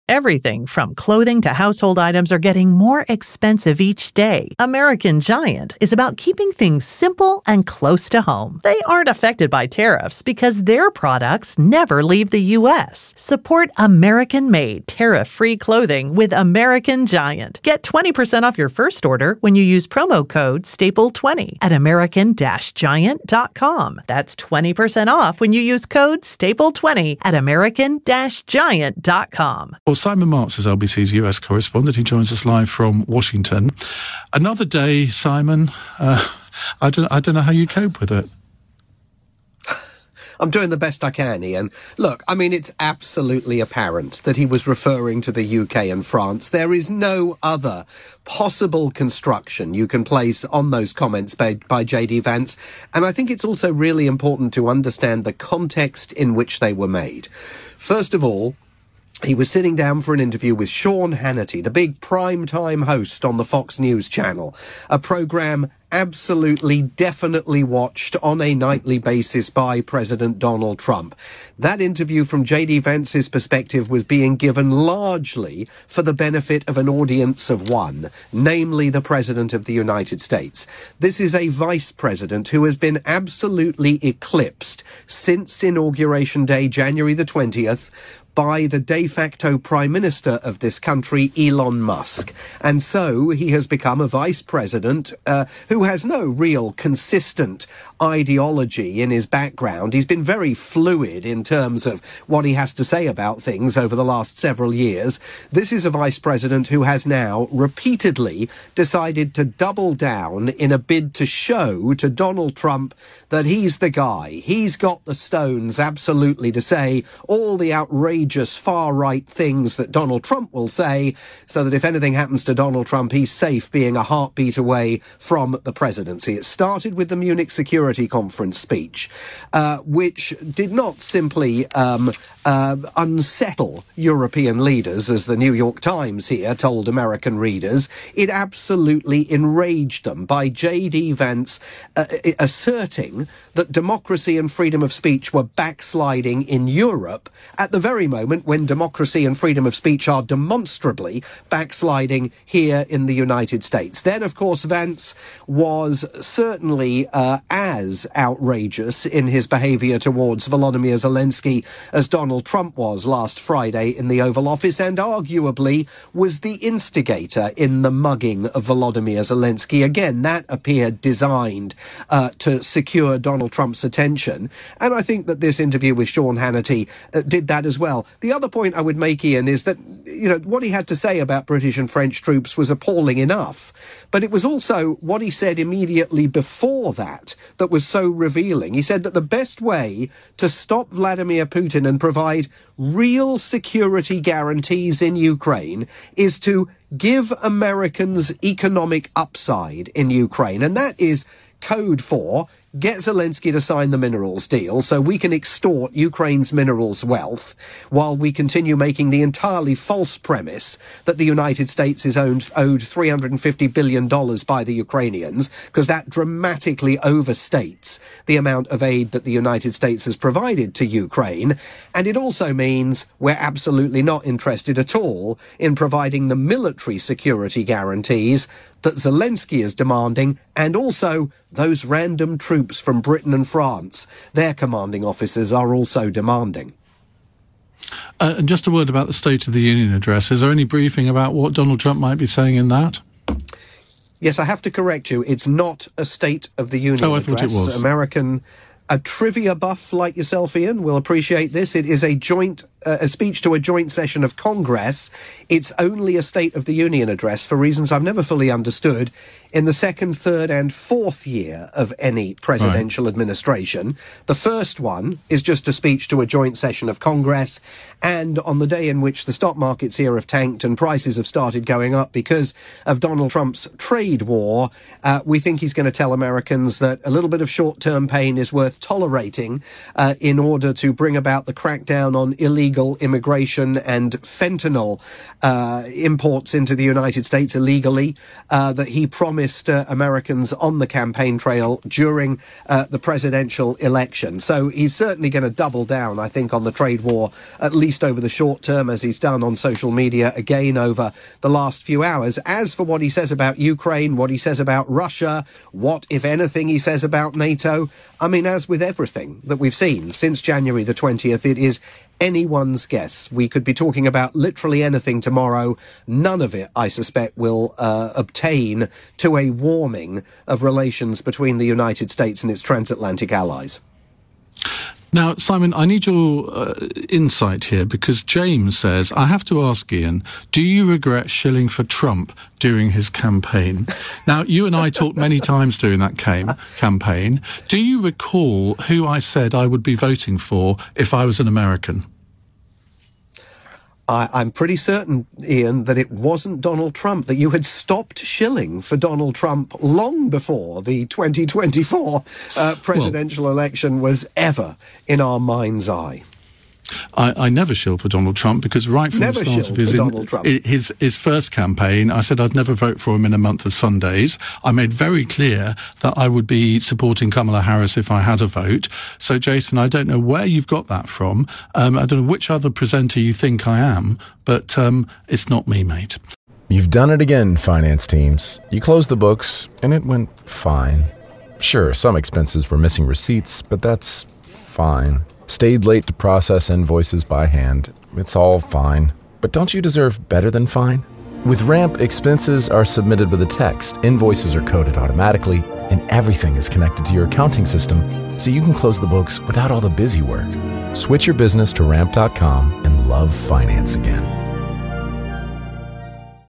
Everything from clothing to household items are getting more expensive each day. American Giant is about keeping things simple and close to home. They aren't affected by tariffs because their products never leave the U.S. Support American-made, tariff-free clothing with American Giant. Get 20% off your first order when you use promo code STAPLE20 at American-Giant.com. That's 20% off when you use code STAPLE20 at American-Giant.com. Well, Simon Marks is LBC's US correspondent. He joins us live from Washington. Another day, Simon. I don't know how you cope with it. I'm doing the best I can, Ian. Look, I mean, it's absolutely apparent that he was referring to the UK and France. There is no other possible construction you can place on those comments by J.D. Vance. And I think it's also really important to understand the context in which they were made. First of all, he was sitting down for an interview with Sean Hannity, the big prime-time host on the Fox News channel, a programme absolutely, definitely watched on a nightly basis by President Donald Trump. That interview, from J.D. Vance's perspective, was being given largely for the benefit of an audience of one, namely the President of the United States. This is a vice president who has been absolutely eclipsed since Inauguration Day, January the 20th, by the de facto prime minister of this country, Elon Musk. And so he has become a vice president who has no real consistent ideology in his background. He's been very fluid in terms of what he has to say about things over the last several years. This is a vice president who has now repeatedly decided to double down in a bid to show to Donald Trump that he's the guy. He's got the stones absolutely to say all the outrageous far-right things that Donald Trump will say, so that if anything happens to Donald Trump, he's safe being a heartbeat away from the presidency. It started with the Munich Security Conference speech, which did not simply unsettle European leaders, as the New York Times here told American readers. It absolutely enraged them by J.D. Vance asserting that democracy and freedom of speech were backsliding in Europe at the very moment when democracy and freedom of speech are demonstrably backsliding here in the United States. Then, of course, Vance was certainly as outrageous in his behaviour towards Volodymyr Zelensky as Donald Trump was last Friday in the Oval Office, and arguably was the instigator in the mugging of Volodymyr Zelensky. Again, that appeared designed to secure Donald Trump's attention. And I think that this interview with Sean Hannity did that as well. The other point I would make, Ian, is that, you know, what he had to say about British and French troops was appalling enough. But it was also what he said immediately before that that was so revealing. He said that the best way to stop Vladimir Putin and provide real security guarantees in Ukraine is to give Americans economic upside in Ukraine. And that is code for get Zelensky to sign the minerals deal so we can extort Ukraine's minerals wealth while we continue making the entirely false premise that the United States is owed $350 billion by the Ukrainians, because that dramatically overstates the amount of aid that the United States has provided to Ukraine. And it also means we're absolutely not interested at all in providing the military security guarantees that Zelensky is demanding, and also those random troops from Britain and France, their commanding officers are also demanding. And just a word about the State of the Union address. Is there any briefing about what Donald Trump might be saying in that? Yes, I have to correct you. It's not a State of the Union address. Thought it was. A trivia buff like yourself, Ian, will appreciate this. It is a speech to a joint session of Congress. It's only a State of the Union address for reasons I've never fully understood in the second, third and fourth year of any presidential administration. The first one is just a speech to a joint session of Congress. And on the day in which the stock markets here have tanked and prices have started going up because of Donald Trump's trade war, we think he's going to tell Americans that a little bit of short-term pain is worth tolerating in order to bring about the crackdown on illegal illegal immigration and fentanyl imports into the United States illegally that he promised Americans on the campaign trail during the presidential election. So he's certainly going to double down, I think, on the trade war, at least over the short term, as he's done on social media again over the last few hours. As for what he says about Ukraine, what he says about Russia, what, if anything, he says about NATO, I mean, as with everything that we've seen since January the 20th, it is anyone's guess. We could be talking about literally anything tomorrow. None of it, I suspect, will obtain to a warming of relations between the United States and its transatlantic allies. Now, Simon, I need your insight here, because James says, I have to ask Ian, do you regret shilling for Trump during his campaign? Now, you and I talked many times during that campaign. Do you recall who I said I would be voting for if I was an American? I'm pretty certain, Ian, that it wasn't Donald Trump, that you had stopped shilling for Donald Trump long before the 2024 presidential election was ever in our mind's eye. I never shill for Donald Trump, because right from the start of his first campaign, I said I'd never vote for him in a month of Sundays. I made very clear that I would be supporting Kamala Harris if I had a vote. So, Jason, I don't know where you've got that from. I don't know which other presenter you think I am, but it's not me, mate. You've done it again, finance teams. You closed the books, and it went fine. Sure, some expenses were missing receipts, but that's fine. Stayed late to process invoices by hand. It's all fine. But don't you deserve better than fine? With Ramp, expenses are submitted with a text, invoices are coded automatically, and everything is connected to your accounting system, so you can close the books without all the busy work. Switch your business to Ramp.com and love finance again.